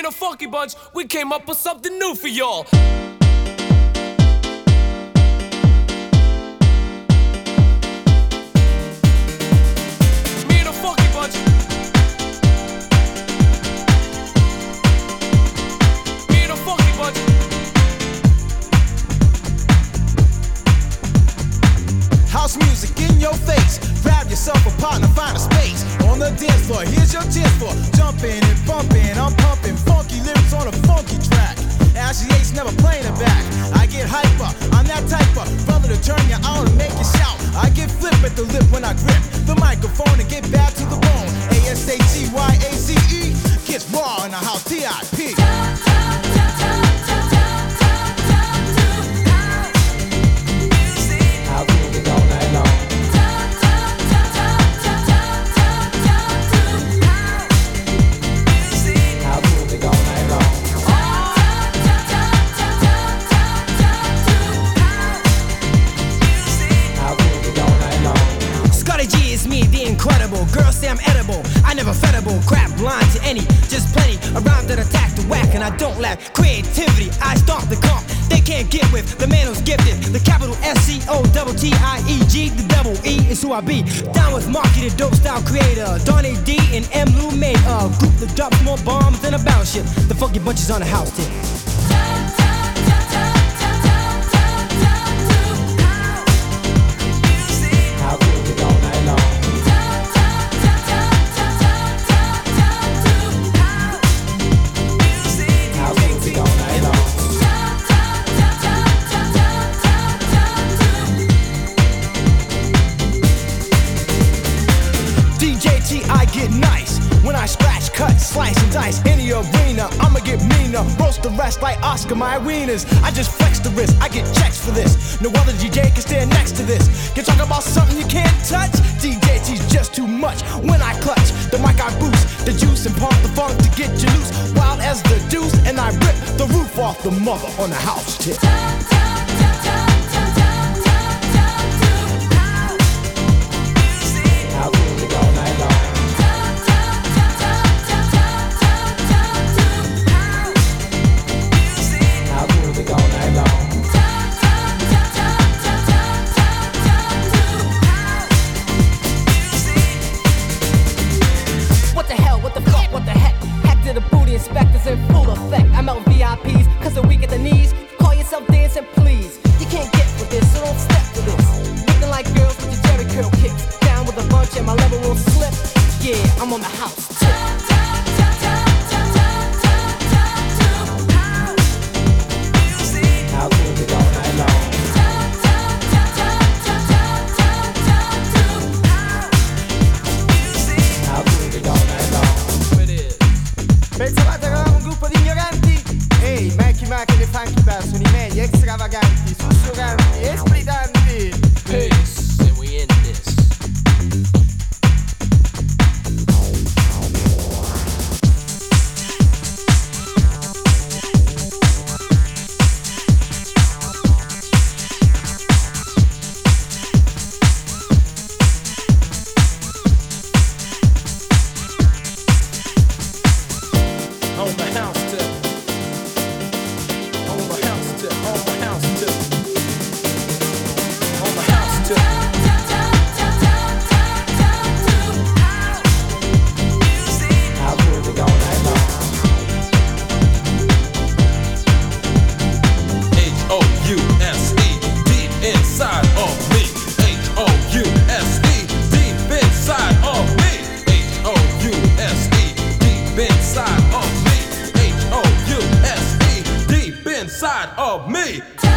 and the Funky Bunch, we came up with something new for y'all. Me and the Funky Bunch. Me and the Funky Bunch. House music in your face. Grab yourself a partner, find a space on the dance floor. Here's your chance for jumping and bumping. I'm pumping funky lyrics on a funky track. Ashley Ace never playing it back. I get hyper, I'm that type of brother to turn you on and make you shout. I get flip at the lip when I grip the microphone and get back to the bone. ASATYACE gets raw in the house. TIP. Incredible, girls say I'm edible, I never fedible, crap blind to any, just plenty, a rhyme that attack the whack and I don't lack creativity, I stomp the comp, they can't get with, the man who's gifted, the capital SCOTTIEG, the double E is who I be, down with marketed dope style creator, Don AD and M. Lou made a group that drops more bombs than a battleship, the Funky Bunch is on the house tip. I get nice when I scratch, cut, slice, and dice in the arena. I'ma get meaner, roast the rest like Oscar my wieners. I just flex the wrist, I get checks for this. No other DJ can stand next to this. You talk about something you can't touch? DJT's just too much. When I clutch the mic, I boost the juice and pump the funk to get you loose. Wild as the deuce, and I rip the roof off the mother on the house tip. Inspectors in full effect. I'm out VIPs, cause the weak at the knees. Call yourself dancing, please. You can't get with this, so don't step to this. Looking like girls with your Jerry curl kicks. Down with a bunch and my level won't slip. Yeah, I'm on the house tip. How good we go night long. How good we go night long. Pensavate che eravamo un gruppo di ignoranti? Ehi, Mikey Mac e le Funky Bunch sono i meglio, extravaganti, sussurranti, esplitanti. Peace, and we in this. Inside of me.